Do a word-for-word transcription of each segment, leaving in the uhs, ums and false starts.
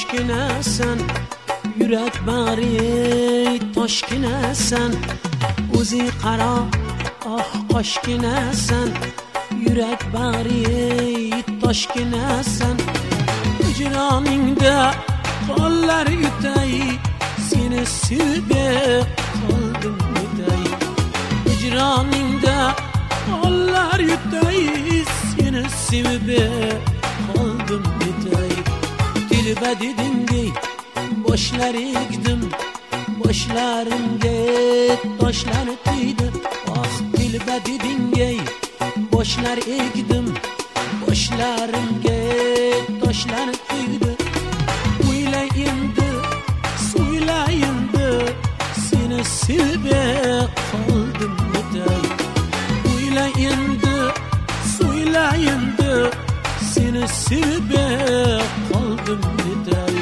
qoshginasan, yurak bari toshginasan. O'zing qaro, oh qoshginasan, yurak bari toshginasan. Hijroningda qonlar yutay, seni sevib qoldim yutay. Hijroningda qonlar yutay, seni sevib qoldim yutay. Dilba dedingey boshlar ekdim, boshlarimga toshlar tegdi. Oh dilba dedingey boshlar ekdim, boshlarimga toshlar tegdi. O'yla endi, so'yla endi, seni sevib qoldim yutay. O'yla endi, so'yla endi, seni sevib qoldim yutay.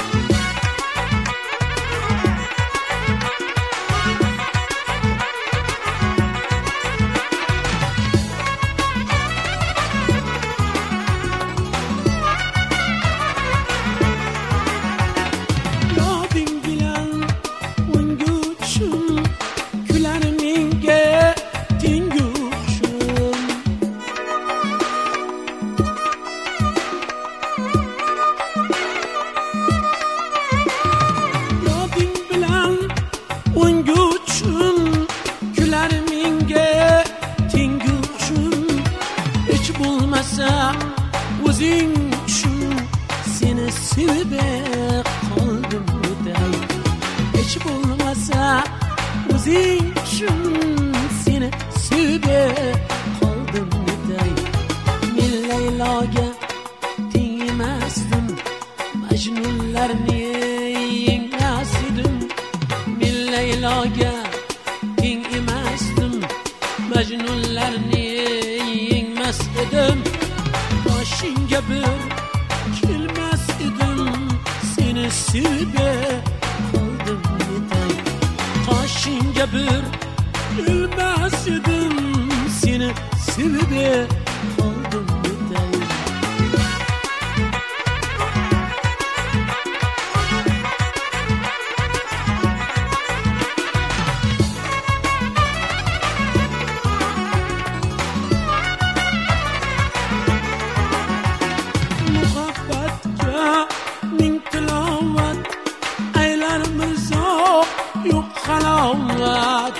O'zing uchun seni sevib qoldim yutay. Hech bo'lmasa o'zing uchun seni sevib qoldim yutay. Men Layloga teng emasdim, Majnunlarni yengmas edim. Men Layloga teng emasdim, Majnunlarni yengmas edim. Qoshingga bir kelmas edim, seni sevib qoldim yutay. Qoshingga bir kelmas edim, seni sevib qoldim yutay. Yo'q halovat,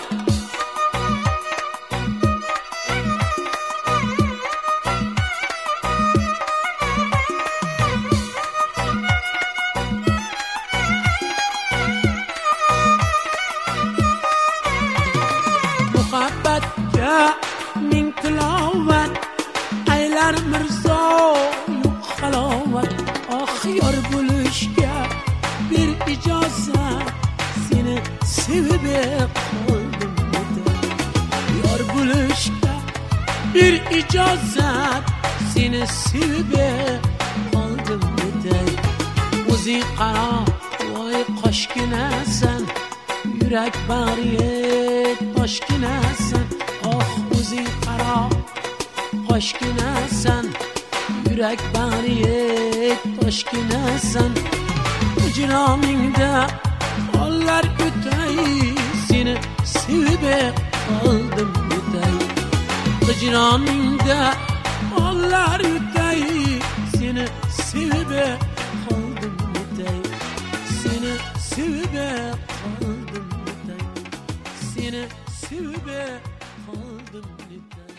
muhabbatga ming tilovat, aylar mirzo yo'q halovat. Oh yor bo'lishga bir ijozat, seni sevib qoldim yutay. Yor bo'lishga bir ijozat, seni sevib qoldim yutay. O'zing qaro, voy qoshginasan, yurak bari toshginasan. Oh o'zing qaro, qoshginasan, yurak bari toshginasan. Hijroningda qonlar yutay, seni sevib qoldim yutay. Hijroningda qonlar yutay, seni sevib qoldim yutay. Seni sevib qoldim yutay. Seni sevib qoldim yutay.